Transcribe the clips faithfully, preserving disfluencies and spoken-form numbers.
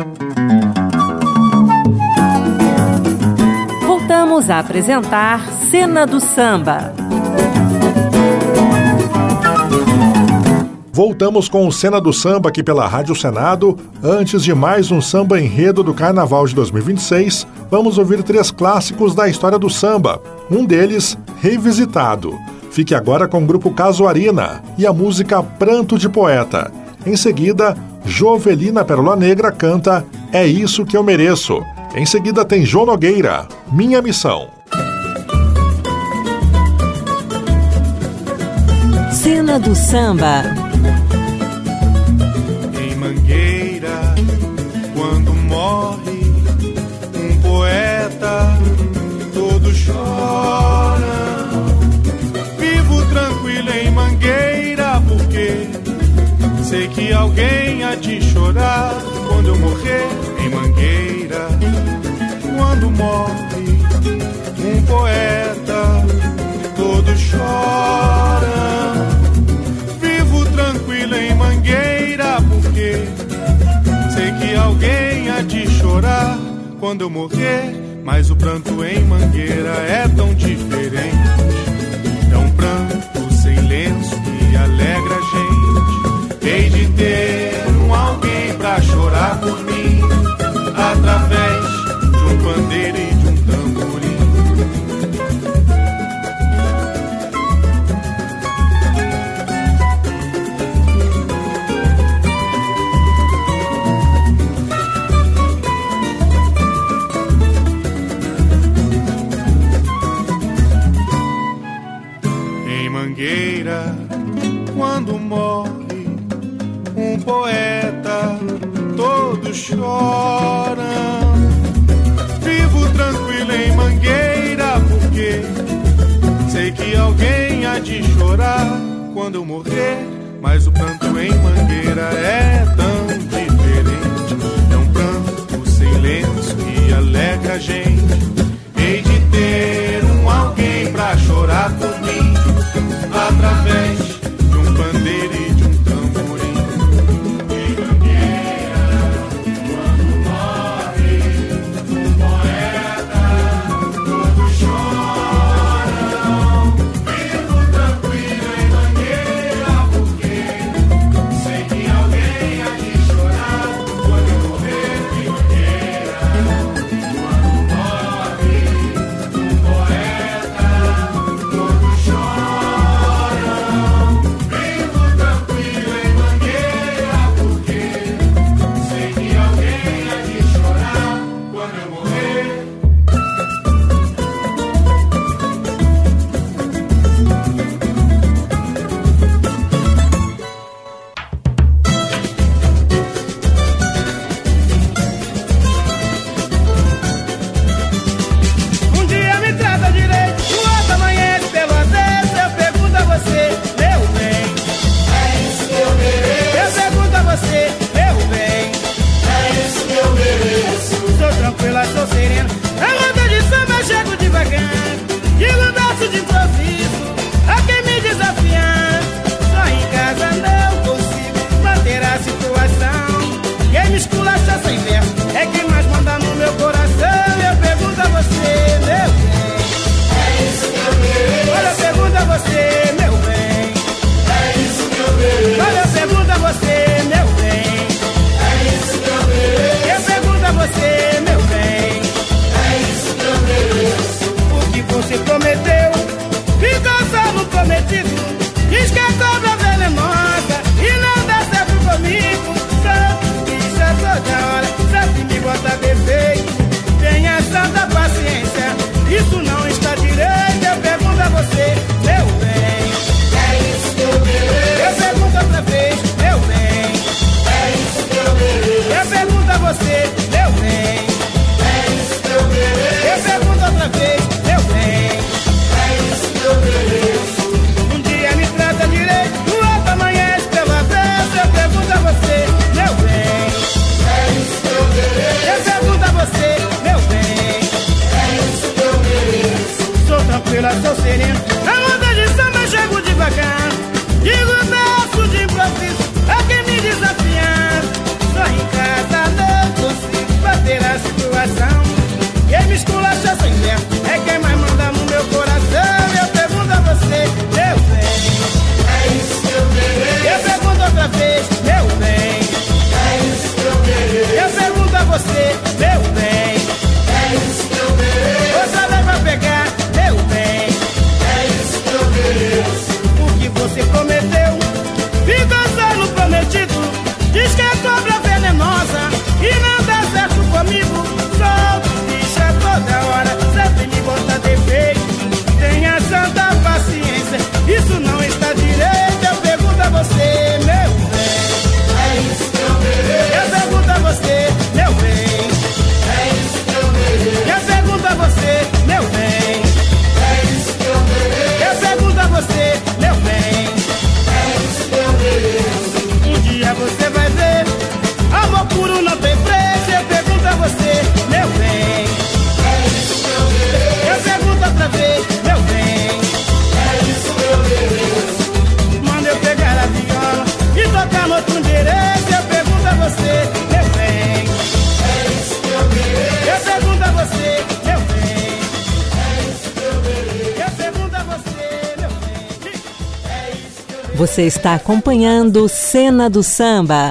Voltamos a apresentar Cena do Samba. Voltamos com o Cena do Samba aqui pela Rádio Senado. Antes de mais um samba enredo do Carnaval de dois mil e vinte e seis, vamos ouvir três clássicos da história do samba. Um deles, revisitado. Fique agora com o grupo Casuarina e a música Pranto de Poeta. Em seguida, Jovelina Pérola Negra canta É Isso Que Eu Mereço. Em seguida tem João Nogueira, Minha Missão. Cena do Samba. Em Mangueira, quando morre um poeta, todos choram. Vivo tranquilo em Mangueira, porque sei que alguém há de chorar quando eu morrer. Em Mangueira, quando morre um poeta, todos choram. Vivo tranquilo em Mangueira, porque sei que alguém há de chorar quando eu morrer. Mas o pranto em Mangueira é tão diferente. É um pranto sem lenço que alegra a gente. Hei de ter um alguém pra chorar por mim, através de um pandeiro e de um tamborim. Em Mangueira, quando morre um poeta, todos choram. Vivo tranquilo em Mangueira, porque sei que alguém há de chorar quando eu morrer. Mas o pranto em Mangueira é tão diferente. É um pranto sem lenço que alegra a gente. Hei de ter um alguém pra chorar por mim, através de um pandeiro e de um tamborim. Em Mangueira, quando morre um poeta, todos choram. Vivo tranquilo em Mangueira, porque sei que alguém há de chorar Você está acompanhando Cena do Samba.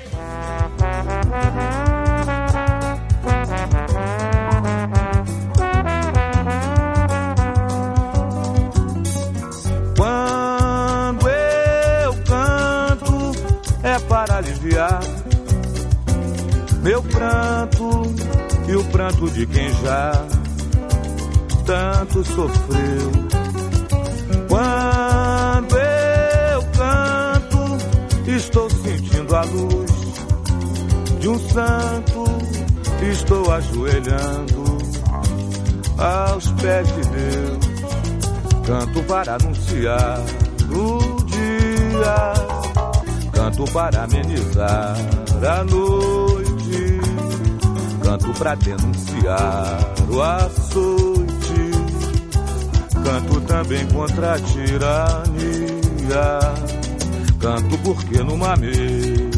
Quando eu canto é para aliviar meu pranto e o pranto de quem já tanto sofreu. Quando eu canto, estou sentindo a luz de um santo, estou ajoelhando aos pés de Deus. Canto para anunciar o dia, canto para amenizar a noite, canto para denunciar o açoite. Canto também contra a tirania, canto porque numa melodia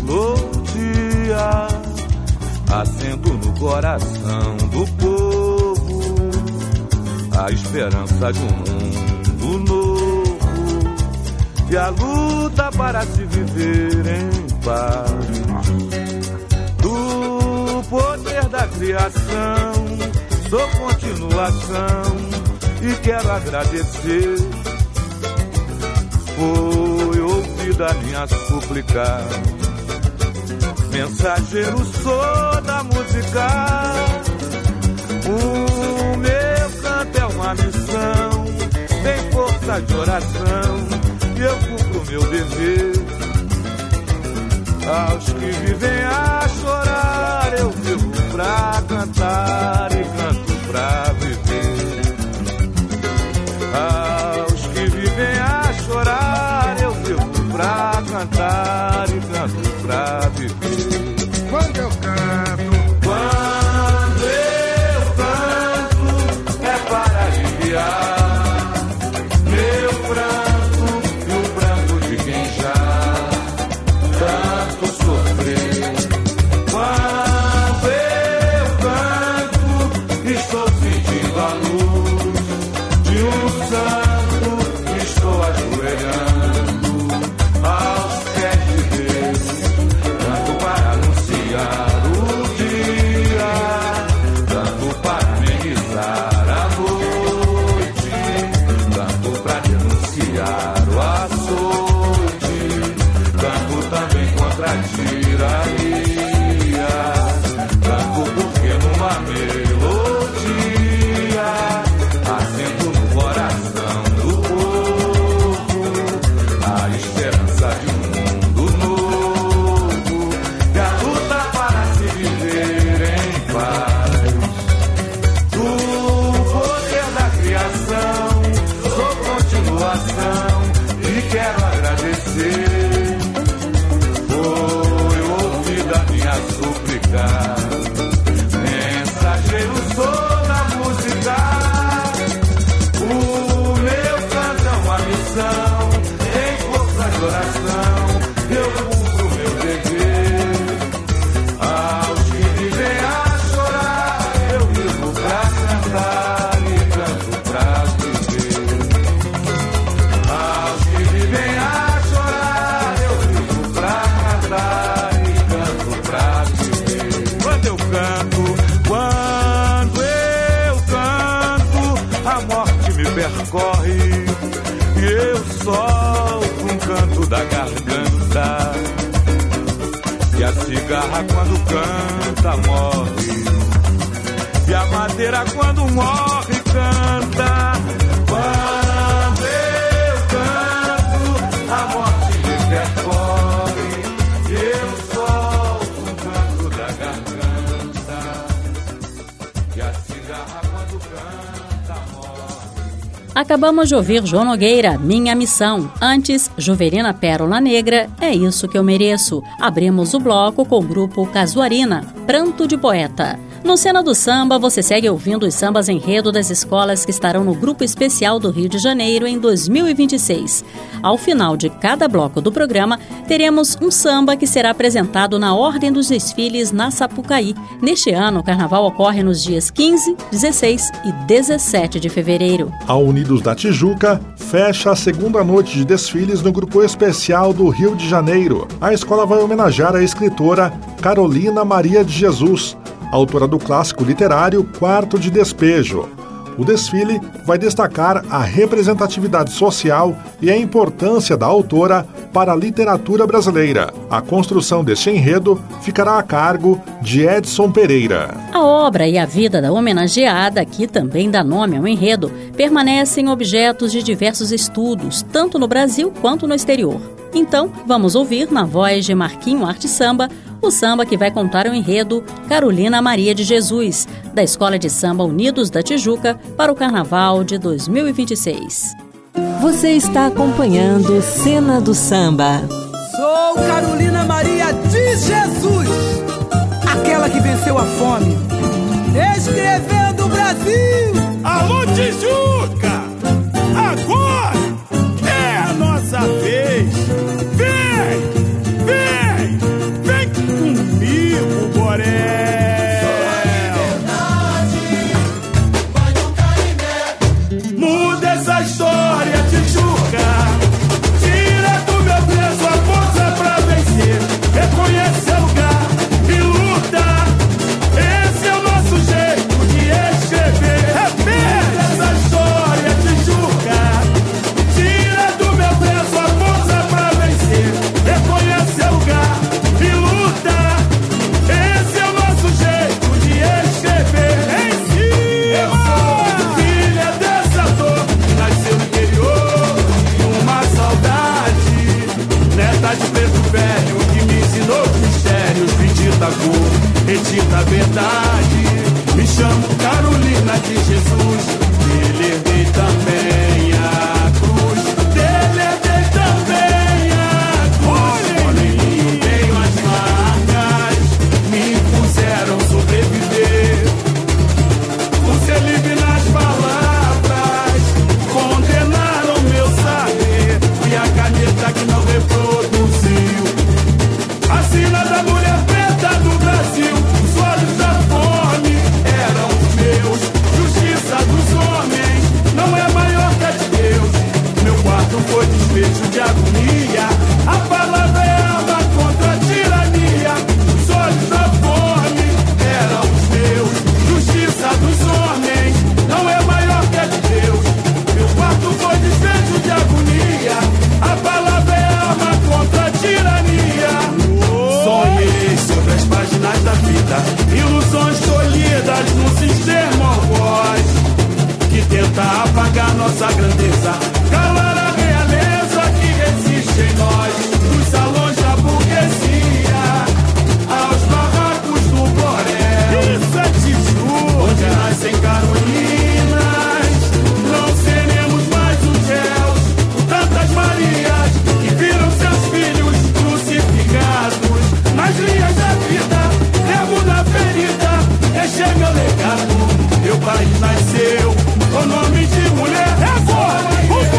acendo no coração do povo a esperança de um mundo novo e a luta para se viver em paz. Do poder da criação sou continuação e quero agradecer. Foi ouvida a minha súplica, mensageiro sou da música. O meu canto é uma missão, tem força de oração e eu cumpro meu dever. Aos que vivem a chorar eu vivo pra cantar e canto pra viver. Aos que vivem a chorar eu vivo pra cantar e canto pra viver. Quando eu canto, quando eu canto é para aliviar meu pranto e o pranto de quem já tanto sofreu. Quando eu canto estou sentindo a luz de um santo, estou ajoelhando aos pés de Deus. Canto para anunciar o dia, canto para amenizar a noite, canto para denunciar o açoite, canto também contra a tirania, canto porque numa melodia acendo no coração do povo a esperança de um mundo novo e a luta para se viver em paz. Do poder da criação sou continuação e quero agradecer. Foi ouvida a minha súplica, mensageiro sou da música. O meu canto é uma missão, tem força de oração, eu cumpro meu dever. Aos que vivem a chorar, eu vivo pra cantar e canto pra viver. Aos que vivem a chorar, eu vivo pra cantar e canto pra viver. Quando eu canto, quando eu canto, a morte me percorre e eu solto um canto da garganta. E a cigarra quando canta morre, e a madeira quando morre canta. Quando eu canto, a morte me percorre e eu solto um canto da garganta. E a cigarra quando canta morre. Acabamos de ouvir João Nogueira, Minha Missão. Antes, Juvelina Pérola Negra, É Isso Que Eu Mereço. Abrimos o bloco com o grupo Casuarina, Pranto de Poeta. No Cena do Samba, você segue ouvindo os sambas enredo das escolas que estarão no Grupo Especial do Rio de Janeiro em dois mil e vinte e seis. Ao final de cada bloco do programa, teremos um samba que será apresentado na ordem dos desfiles na Sapucaí. Neste ano, o carnaval ocorre nos dias quinze, dezesseis e dezessete de fevereiro. A Unidos da Tijuca fecha a segunda noite de desfiles no Grupo Especial do Rio de Janeiro. A escola vai homenagear a escritora Carolina Maria de Jesus, autora do clássico literário Quarto de Despejo. O desfile vai destacar a representatividade social e a importância da autora para a literatura brasileira. A construção deste enredo ficará a cargo de Edson Pereira. A obra e a vida da homenageada, que também dá nome ao enredo, permanecem objetos de diversos estudos, tanto no Brasil quanto no exterior. Então, vamos ouvir, na voz de Marquinho Arte Samba, o samba que vai contar o enredo Carolina Maria de Jesus, da Escola de Samba Unidos da Tijuca, para o Carnaval de dois mil e vinte e seis. Você está acompanhando Cena do Samba. Sou Carolina Maria de Jesus, aquela que venceu a fome, escrevendo o Brasil. Alô, Tijuca! Agora é a nossa vez! Vem! Vem! Vem comigo, Boré! Muda essa história, Tijuca. Tira do meu preso a força pra vencer. Reconhece seu lugar e luta. Esse é o nosso jeito de escrever. Repete essa história, Tijuca. Tira do meu preso a força pra vencer. Reconhece seu lugar e luta. Esse é o nosso jeito de escrever. Em cima! Eu sou filha dessa dor que nasceu no interior de uma saudade. Neta de preto velho que me ensinou os mistérios. Bendita cor, retita a verdade. Me chamo Carolina de Jesus. Dele herdei também a cruz. Dele herdei também a cruz. Moreninho tenho as marcas. Me impuseram sobreviver. O ser livre nas palavras. Condenaram meu saber. E a caneta que não reproduziu. A sina da mulher preta do Brasil. Os olhos da fome eram os meus. Justiça dos homens não é maior que a de Deus. Meu quarto foi despejo de agonia. A palavra é arma contra a tirania. Os olhos da fome eram os meus. Justiça dos homens não é maior que a de Deus. Meu quarto foi despejo de agonia. A palavra é arma contra a tirania. Sonhei sobre as páginas da vida, ilusões colhidas num sistema algoz que tenta apagar nossa grandeza, calar a realeza que resiste em nós. Dos salões da burguesia aos barracos do Boré. Isso é Tijuca, onde nascem Carolinas. Não seremos mais os réus por tantas Marias que viram seus filhos crucificados. Nas linhas da vida, levo na ferida, deixei meu legado. Meu país nasceu com nome de mulher. É agora, o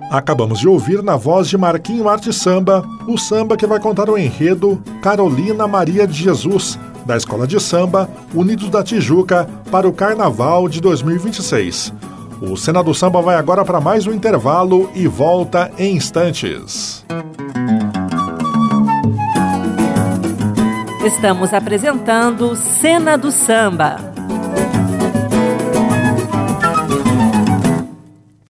Acabamos de ouvir, na voz de Marquinho Arte Samba, o samba que vai contar o enredo Carolina Maria de Jesus, da Escola de Samba Unidos da Tijuca, para o Carnaval de dois mil e vinte e seis. O Cena do Samba vai agora para mais um intervalo e volta em instantes. Estamos apresentando Cena do Samba.